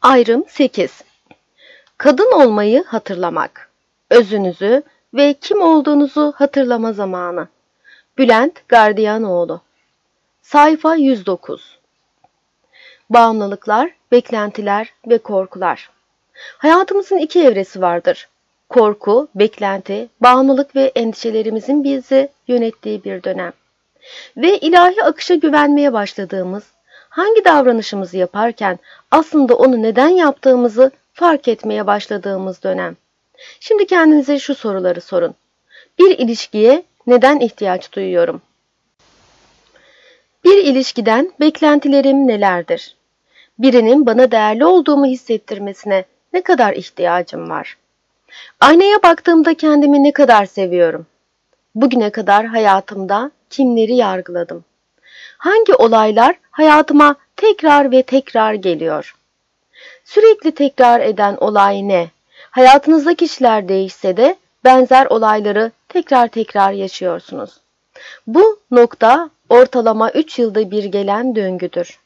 Ayrım 8. Kadın olmayı hatırlamak. Özünüzü ve kim olduğunuzu hatırlama zamanı. Bülent Gardiyanoğlu. Sayfa 109. Bağımlılıklar, beklentiler ve korkular. Hayatımızın iki evresi vardır. Korku, beklenti, bağımlılık ve endişelerimizin bizi yönettiği bir dönem. Ve ilahi akışa güvenmeye başladığımız, hangi davranışımızı yaparken aslında onu neden yaptığımızı fark etmeye başladığımız dönem. Şimdi kendinize şu soruları sorun. Bir ilişkiye neden ihtiyaç duyuyorum? Bir ilişkiden beklentilerim nelerdir? Birinin bana değerli olduğumu hissettirmesine ne kadar ihtiyacım var? Aynaya baktığımda kendimi ne kadar seviyorum? Bugüne kadar hayatımda kimleri yargıladım? Hangi olaylar hayatıma tekrar ve tekrar geliyor? Sürekli tekrar eden olay ne? Hayatınızda kişiler değişse de benzer olayları tekrar tekrar yaşıyorsunuz. Bu nokta ortalama 3 yılda bir gelen döngüdür.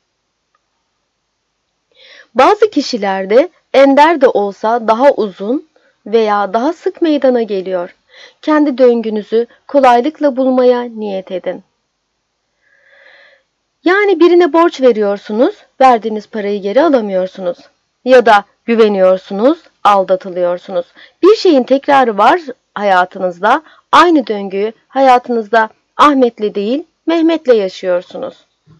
Bazı kişilerde ender de olsa daha uzun veya daha sık meydana geliyor. Kendi döngünüzü kolaylıkla bulmaya niyet edin. Yani birine borç veriyorsunuz, verdiğiniz parayı geri alamıyorsunuz. Ya da güveniyorsunuz, aldatılıyorsunuz. Bir şeyin tekrarı var hayatınızda, aynı döngüyü hayatınızda Ahmet'le değil, Mehmet'le yaşıyorsunuz.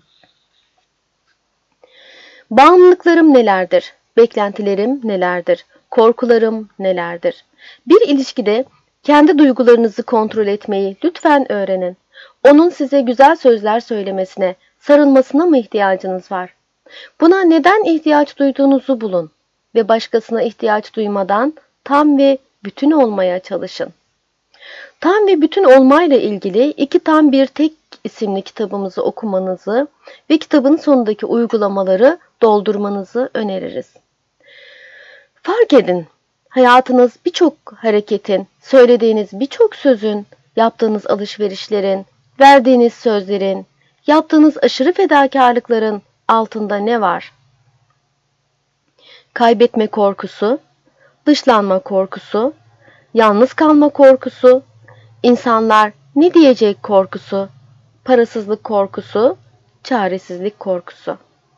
Bağımlılıklarım nelerdir? Beklentilerim nelerdir? Korkularım nelerdir? Bir ilişkide kendi duygularınızı kontrol etmeyi lütfen öğrenin. Onun size güzel sözler söylemesine, sarılmasına mı ihtiyacınız var? Buna neden ihtiyaç duyduğunuzu bulun ve başkasına ihtiyaç duymadan tam ve bütün olmaya çalışın. Tam ve bütün olmayla ilgili İki Tam Bir Tek isimli kitabımızı okumanızı ve kitabın sonundaki uygulamaları doldurmanızı öneririz. Fark edin, hayatınız birçok hareketin, söylediğiniz birçok sözün, yaptığınız alışverişlerin, verdiğiniz sözlerin, yaptığınız aşırı fedakarlıkların altında ne var? Kaybetme korkusu, dışlanma korkusu, yalnız kalma korkusu, insanlar ne diyecek korkusu, parasızlık korkusu, çaresizlik korkusu.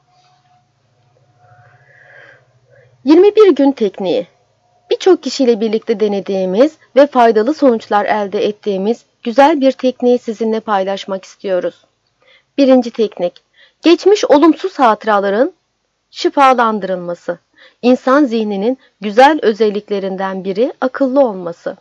21 gün tekniği. Birçok kişiyle birlikte denediğimiz ve faydalı sonuçlar elde ettiğimiz güzel bir tekniği sizinle paylaşmak istiyoruz. Birinci teknik. Geçmiş olumsuz hatıraların şifalandırılması. İnsan zihninin güzel özelliklerinden biri akıllı olması.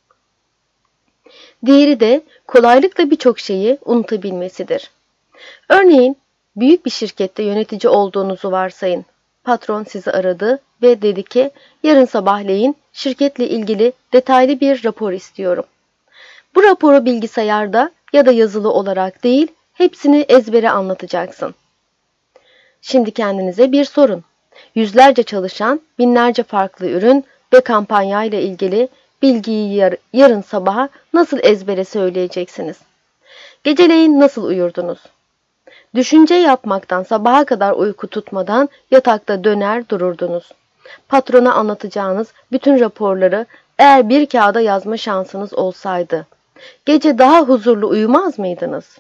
Diğeri de kolaylıkla birçok şeyi unutabilmesidir. Örneğin büyük bir şirkette yönetici olduğunuzu varsayın. Patron sizi aradı ve dedi ki yarın sabahleyin şirketle ilgili detaylı bir rapor istiyorum. Bu raporu bilgisayarda ya da yazılı olarak değil, hepsini ezbere anlatacaksın. Şimdi kendinize bir sorun. Yüzlerce çalışan, binlerce farklı ürün ve kampanya ile ilgili bilgiyi yarın sabaha nasıl ezbere söyleyeceksiniz? Geceleyin nasıl uyurdunuz? Düşünce yapmaktan sabaha kadar uyku tutmadan yatakta döner dururdunuz. Patrona anlatacağınız bütün raporları eğer bir kağıda yazma şansınız olsaydı, gece daha huzurlu uyumaz mıydınız?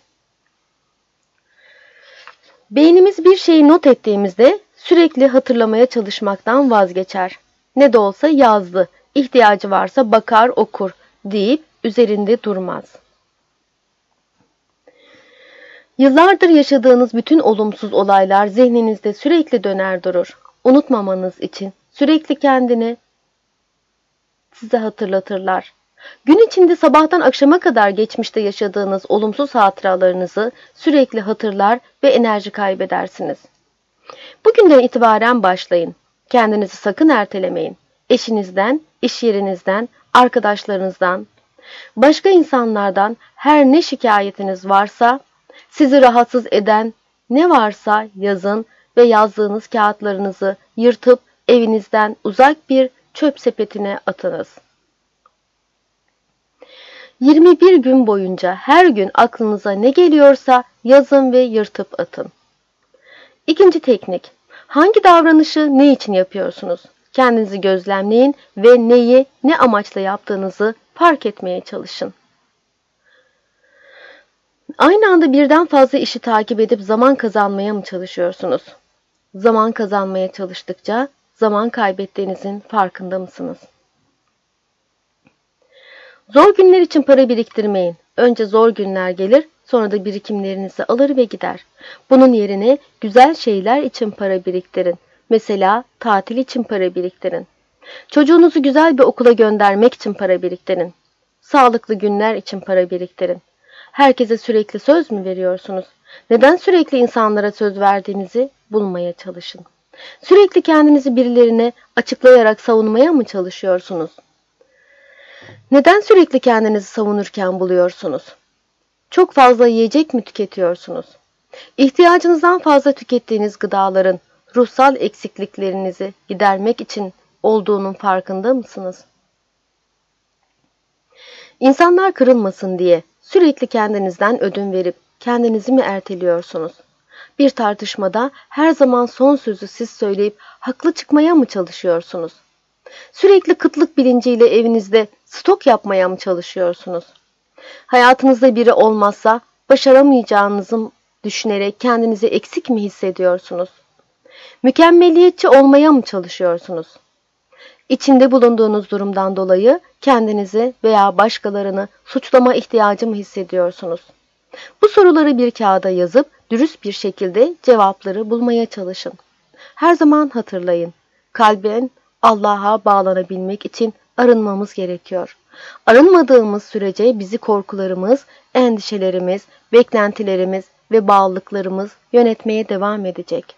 Beynimiz bir şeyi not ettiğimizde sürekli hatırlamaya çalışmaktan vazgeçer. Ne de olsa yazdı, ihtiyacı varsa bakar okur deyip üzerinde durmaz. Yıllardır yaşadığınız bütün olumsuz olaylar zihninizde sürekli döner durur. Unutmamanız için sürekli kendini size hatırlatırlar. Gün içinde sabahtan akşama kadar geçmişte yaşadığınız olumsuz hatıralarınızı sürekli hatırlar ve enerji kaybedersiniz. Bugünden itibaren başlayın. Kendinizi sakın ertelemeyin. Eşinizden, iş yerinizden, arkadaşlarınızdan, başka insanlardan her ne şikayetiniz varsa, sizi rahatsız eden ne varsa yazın ve yazdığınız kağıtlarınızı yırtıp evinizden uzak bir çöp sepetine atınız. 21 gün boyunca her gün aklınıza ne geliyorsa yazın ve yırtıp atın. İkinci teknik. Hangi davranışı ne için yapıyorsunuz? Kendinizi gözlemleyin ve neyi ne amaçla yaptığınızı fark etmeye çalışın. Aynı anda birden fazla işi takip edip zaman kazanmaya mı çalışıyorsunuz? Zaman kazanmaya çalıştıkça zaman kaybettiğinizin farkında mısınız? Zor günler için para biriktirmeyin. Önce zor günler gelir, sonra da birikimlerinizi alır ve gider. Bunun yerine güzel şeyler için para biriktirin. Mesela tatil için para biriktirin. Çocuğunuzu güzel bir okula göndermek için para biriktirin. Sağlıklı günler için para biriktirin. Herkese sürekli söz mü veriyorsunuz? Neden sürekli insanlara söz verdiğinizi bulmaya çalışın. Sürekli kendinizi birilerine açıklayarak savunmaya mı çalışıyorsunuz? Neden sürekli kendinizi savunurken buluyorsunuz? Çok fazla yiyecek mi tüketiyorsunuz? İhtiyacınızdan fazla tükettiğiniz gıdaların ruhsal eksikliklerinizi gidermek için olduğunun farkında mısınız? İnsanlar kırılmasın diye sürekli kendinizden ödün verip kendinizi mi erteliyorsunuz? Bir tartışmada her zaman son sözü siz söyleyip haklı çıkmaya mı çalışıyorsunuz? Sürekli kıtlık bilinciyle evinizde stok yapmaya mı çalışıyorsunuz? Hayatınızda biri olmazsa başaramayacağınızı düşünerek kendinizi eksik mi hissediyorsunuz? Mükemmeliyetçi olmaya mı çalışıyorsunuz? İçinde bulunduğunuz durumdan dolayı kendinizi veya başkalarını suçlama ihtiyacı mı hissediyorsunuz? Bu soruları bir kağıda yazıp dürüst bir şekilde cevapları bulmaya çalışın. Her zaman hatırlayın, kalben Allah'a bağlanabilmek için arınmamız gerekiyor. Arınmadığımız sürece bizi korkularımız, endişelerimiz, beklentilerimiz ve bağlılıklarımız yönetmeye devam edecek.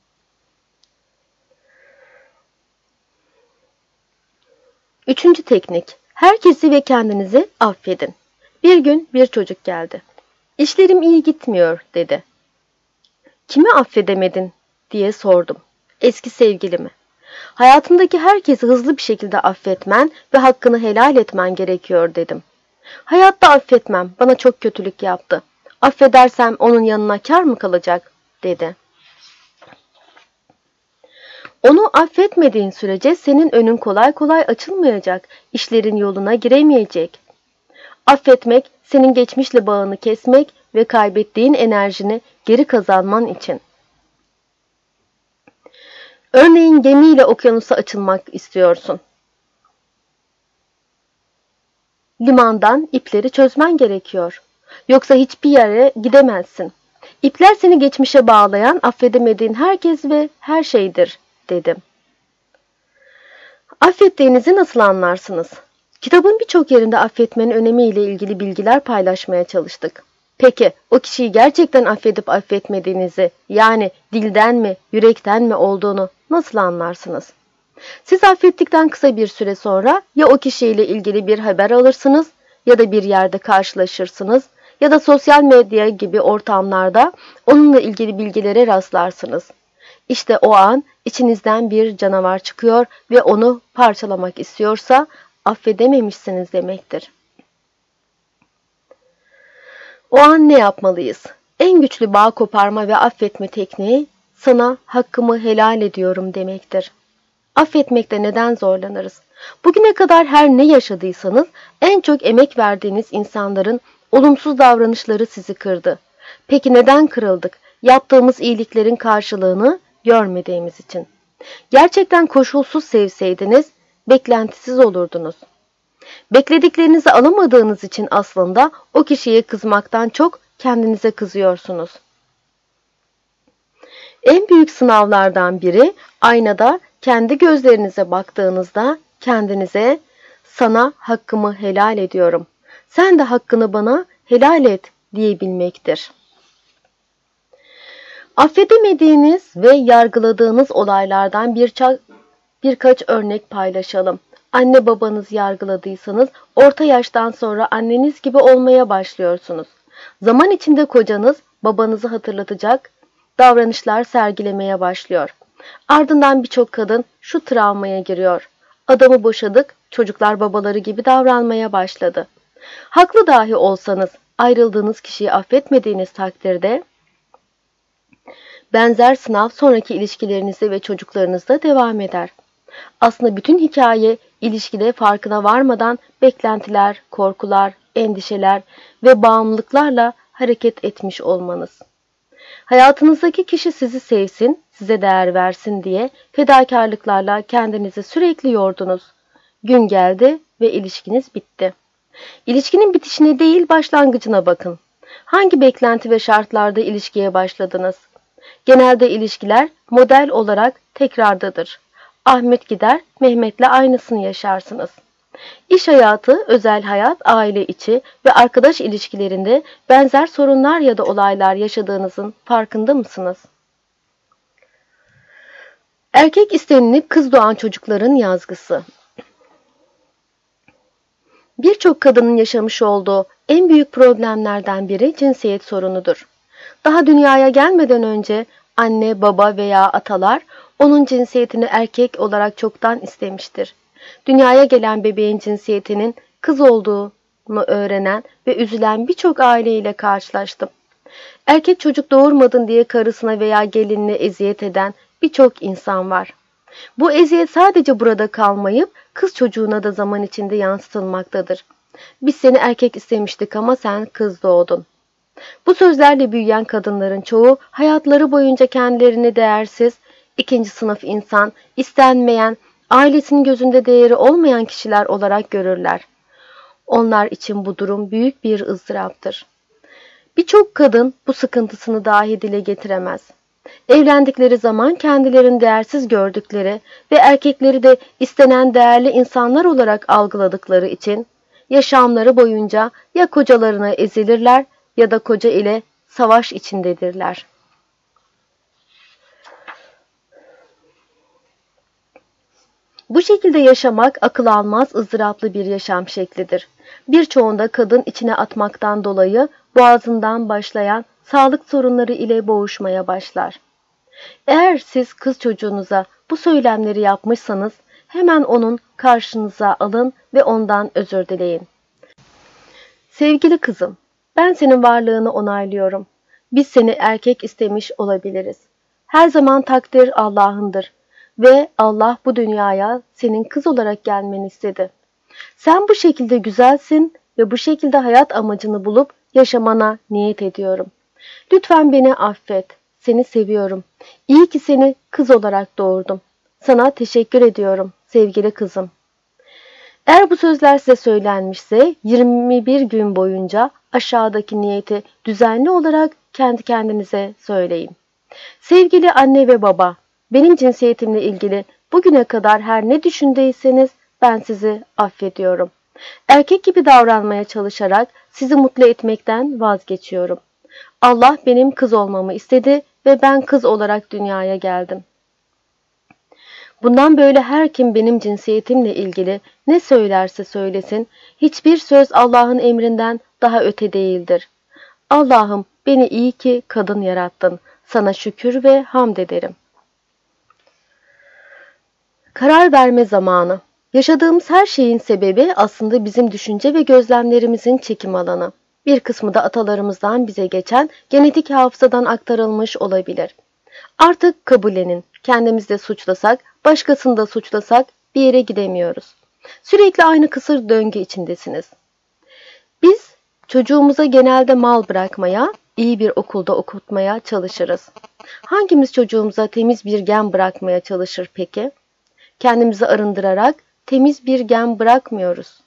Üçüncü teknik, herkesi ve kendinizi affedin. Bir gün bir çocuk geldi. İşlerim iyi gitmiyor dedi. Kimi affedemedin diye sordum. Eski sevgilimi. Hayatındaki herkesi hızlı bir şekilde affetmen ve hakkını helal etmen gerekiyor dedim. Hayatta affetmem, bana çok kötülük yaptı. Affedersem onun yanına kâr mı kalacak dedi. Onu affetmediğin sürece senin önün kolay kolay açılmayacak, işlerin yoluna giremeyecek. Affetmek, senin geçmişle bağını kesmek ve kaybettiğin enerjini geri kazanman için. Örneğin gemiyle okyanusa açılmak istiyorsun. Limandan ipleri çözmen gerekiyor. Yoksa hiçbir yere gidemezsin. İpler seni geçmişe bağlayan, affedemediğin herkes ve her şeydir, dedim. Affettiğinizi nasıl anlarsınız? Kitabın birçok yerinde affetmenin önemiyle ilgili bilgiler paylaşmaya çalıştık. Peki, o kişiyi gerçekten affedip affetmediğinizi, yani dilden mi, yürekten mi olduğunu nasıl anlarsınız? Siz affettikten kısa bir süre sonra ya o kişiyle ilgili bir haber alırsınız ya da bir yerde karşılaşırsınız ya da sosyal medya gibi ortamlarda onunla ilgili bilgilere rastlarsınız. İşte o an içinizden bir canavar çıkıyor ve onu parçalamak istiyorsa affedememişsiniz demektir. O an ne yapmalıyız? En güçlü bağ koparma ve affetme tekniği sana hakkımı helal ediyorum demektir. Affetmekte neden zorlanırız? Bugüne kadar her ne yaşadıysanız en çok emek verdiğiniz insanların olumsuz davranışları sizi kırdı. Peki neden kırıldık? Yaptığımız iyiliklerin karşılığını görmediğimiz için. Gerçekten koşulsuz sevseydiniz beklentisiz olurdunuz. Beklediklerinizi alamadığınız için aslında o kişiye kızmaktan çok kendinize kızıyorsunuz. En büyük sınavlardan biri aynada kendi gözlerinize baktığınızda kendinize sana hakkımı helal ediyorum. Sen de hakkını bana helal et diyebilmektir. Affedemediğiniz ve yargıladığınız olaylardan birkaç örnek paylaşalım. Anne babanızı yargıladıysanız orta yaştan sonra anneniz gibi olmaya başlıyorsunuz. Zaman içinde kocanız babanızı hatırlatacak davranışlar sergilemeye başlıyor. Ardından birçok kadın şu travmaya giriyor. Adamı boşadık, çocuklar babaları gibi davranmaya başladı. Haklı dahi olsanız ayrıldığınız kişiyi affetmediğiniz takdirde Benzer sınav sonraki ilişkilerinizde ve çocuklarınızda devam eder. Aslında bütün hikaye ilişkide farkına varmadan beklentiler, korkular, endişeler ve bağımlılıklarla hareket etmiş olmanız. Hayatınızdaki kişi sizi sevsin, size değer versin diye fedakarlıklarla kendinizi sürekli yordunuz. Gün geldi ve ilişkiniz bitti. İlişkinin bitişine değil başlangıcına bakın. Hangi beklenti ve şartlarda ilişkiye başladınız? Genelde ilişkiler model olarak tekrardadır. Ahmet gider, Mehmet'le aynısını yaşarsınız. İş hayatı, özel hayat, aile içi ve arkadaş ilişkilerinde benzer sorunlar ya da olaylar yaşadığınızın farkında mısınız? Erkek istenilip kız doğan çocukların yazgısı. Birçok kadının yaşamış olduğu en büyük problemlerden biri cinsiyet sorunudur. Daha dünyaya gelmeden önce anne, baba veya atalar onun cinsiyetini erkek olarak çoktan istemiştir. Dünyaya gelen bebeğin cinsiyetinin kız olduğunu öğrenen ve üzülen birçok aileyle karşılaştım. Erkek çocuk doğurmadın diye karısına veya gelinine eziyet eden birçok insan var. Bu eziyet sadece burada kalmayıp kız çocuğuna da zaman içinde yansıtılmaktadır. Biz seni erkek istemiştik ama sen kız doğdun. Bu sözlerle büyüyen kadınların çoğu hayatları boyunca kendilerini değersiz, ikinci sınıf insan, istenmeyen, ailesinin gözünde değeri olmayan kişiler olarak görürler. Onlar için bu durum büyük bir ızdıraptır. Birçok kadın bu sıkıntısını dahi dile getiremez. Evlendikleri zaman kendilerini değersiz gördükleri ve erkekleri de istenen değerli insanlar olarak algıladıkları için yaşamları boyunca ya kocalarına ezilirler ya da koca ile savaş içindedirler. Bu şekilde yaşamak akıl almaz ızdıraplı bir yaşam şeklidir. Birçoğunda kadın içine atmaktan dolayı boğazından başlayan sağlık sorunları ile boğuşmaya başlar. Eğer siz kız çocuğunuza bu söylemleri yapmışsanız hemen onun karşınıza alın ve ondan özür dileyin. Sevgili kızım, ben senin varlığını onaylıyorum. Biz seni erkek istemiş olabiliriz. Her zaman takdir Allah'ındır ve Allah bu dünyaya senin kız olarak gelmeni istedi. Sen bu şekilde güzelsin ve bu şekilde hayat amacını bulup yaşamana niyet ediyorum. Lütfen beni affet. Seni seviyorum. İyi ki seni kız olarak doğurdum. Sana teşekkür ediyorum sevgili kızım. Eğer bu sözler size söylenmişse 21 gün boyunca aşağıdaki niyeti düzenli olarak kendi kendinize söyleyin. Sevgili anne ve baba, benim cinsiyetimle ilgili bugüne kadar her ne düşündüyseniz ben sizi affediyorum. Erkek gibi davranmaya çalışarak sizi mutlu etmekten vazgeçiyorum. Allah benim kız olmamı istedi ve ben kız olarak dünyaya geldim. Bundan böyle her kim benim cinsiyetimle ilgili ne söylerse söylesin, hiçbir söz Allah'ın emrinden daha öte değildir. Allah'ım beni iyi ki kadın yarattın. Sana şükür ve hamd ederim. Karar verme zamanı. Yaşadığımız her şeyin sebebi aslında bizim düşünce ve gözlemlerimizin çekim alanı. Bir kısmı da atalarımızdan bize geçen genetik hafızadan aktarılmış olabilir. Artık kabullenin. Kendimizi de suçlasak, başkasını da suçlasak bir yere gidemiyoruz. Sürekli aynı kısır döngü içindesiniz. Biz çocuğumuza genelde mal bırakmaya, iyi bir okulda okutmaya çalışırız. Hangimiz çocuğumuza temiz bir gen bırakmaya çalışır peki? Kendimizi arındırarak temiz bir gen bırakmıyoruz.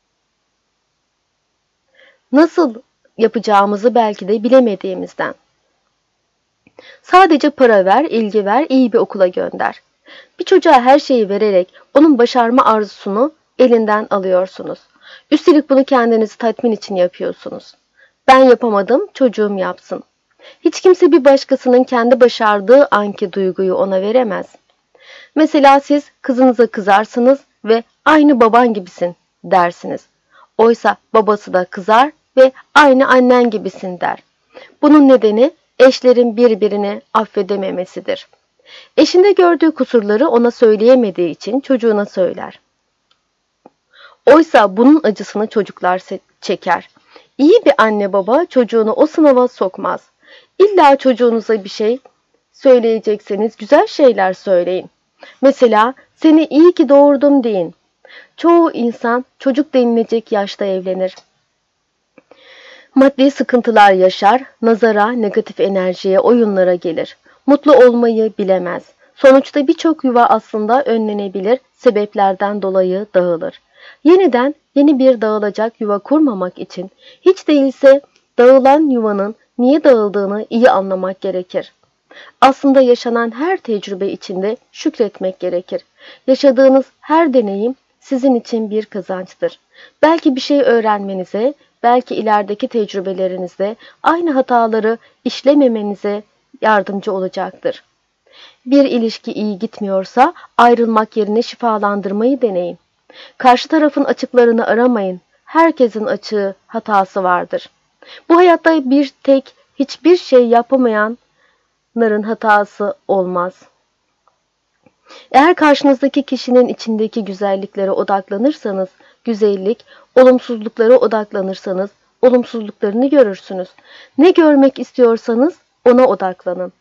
Nasıl yapacağımızı belki de bilemediğimizden. Sadece para ver, ilgi ver, iyi bir okula gönder. Bir çocuğa her şeyi vererek onun başarma arzusunu elinden alıyorsunuz. Üstelik bunu kendinizi tatmin için yapıyorsunuz. Ben yapamadım, çocuğum yapsın. Hiç kimse bir başkasının kendi başardığı anki duyguyu ona veremez. Mesela siz kızınıza kızarsınız ve aynı baban gibisin dersiniz. Oysa babası da kızar ve aynı annen gibisin der. Bunun nedeni eşlerin birbirini affedememesidir. Eşinde gördüğü kusurları ona söyleyemediği için çocuğuna söyler. Oysa bunun acısını çocuklar çeker. İyi bir anne baba çocuğunu o sınava sokmaz. İlla çocuğunuza bir şey söyleyecekseniz güzel şeyler söyleyin. Mesela seni iyi ki doğurdum deyin. Çoğu insan çocuk denilecek yaşta evlenir. Maddi sıkıntılar yaşar, nazara, negatif enerjiye, oyunlara gelir. Mutlu olmayı bilemez. Sonuçta birçok yuva aslında önlenebilir sebeplerden dolayı dağılır. Yeniden yeni bir dağılacak yuva kurmamak için hiç değilse dağılan yuvanın niye dağıldığını iyi anlamak gerekir. Aslında yaşanan her tecrübe içinde şükretmek gerekir. Yaşadığınız her deneyim sizin için bir kazançtır. Belki bir şey öğrenmenize, belki ilerideki tecrübelerinizde aynı hataları işlememenize yardımcı olacaktır. Bir ilişki iyi gitmiyorsa ayrılmak yerine şifalandırmayı deneyin. Karşı tarafın açıklarını aramayın. Herkesin açığı, hatası vardır. Bu hayatta bir tek hiçbir şey yapamayanların hatası olmaz. Eğer karşınızdaki kişinin içindeki güzelliklere odaklanırsanız, güzellik, olumsuzluklara odaklanırsanız, olumsuzluklarını görürsünüz. Ne görmek istiyorsanız ona odaklanın.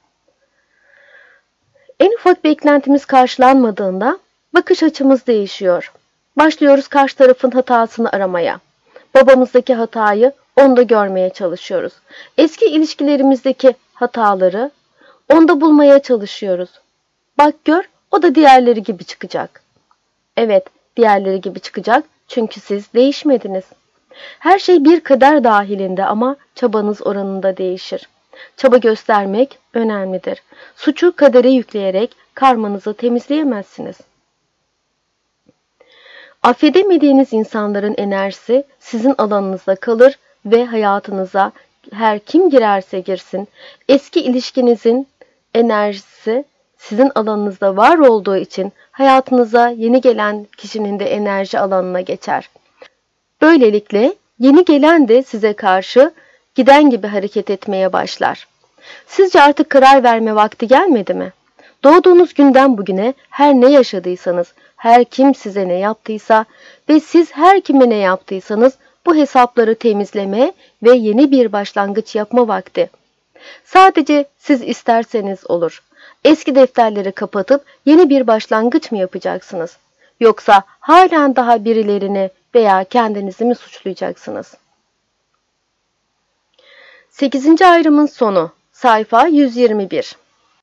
En ufak beklentimiz karşılanmadığında bakış açımız değişiyor. Başlıyoruz karşı tarafın hatasını aramaya. Babamızdaki hatayı onda görmeye çalışıyoruz. Eski ilişkilerimizdeki hataları onda bulmaya çalışıyoruz. Bak gör, o da diğerleri gibi çıkacak. Evet, diğerleri gibi çıkacak çünkü siz değişmediniz. Her şey bir kader dahilinde ama çabanız oranında değişir. Çaba göstermek önemlidir. Suçu kadere yükleyerek karmanızı temizleyemezsiniz. Affedemediğiniz insanların enerjisi sizin alanınızda kalır ve hayatınıza her kim girerse girsin, eski ilişkinizin enerjisi sizin alanınızda var olduğu için hayatınıza yeni gelen kişinin de enerji alanına geçer. Böylelikle yeni gelen de size karşı giden gibi hareket etmeye başlar. Sizce artık karar verme vakti gelmedi mi? Doğduğunuz günden bugüne her ne yaşadıysanız, her kim size ne yaptıysa ve siz her kime ne yaptıysanız bu hesapları temizleme ve yeni bir başlangıç yapma vakti. Sadece siz isterseniz olur. Eski defterleri kapatıp yeni bir başlangıç mı yapacaksınız? Yoksa halen daha birilerini veya kendinizi mi suçlayacaksınız? 8. ayrımın sonu. Sayfa 121.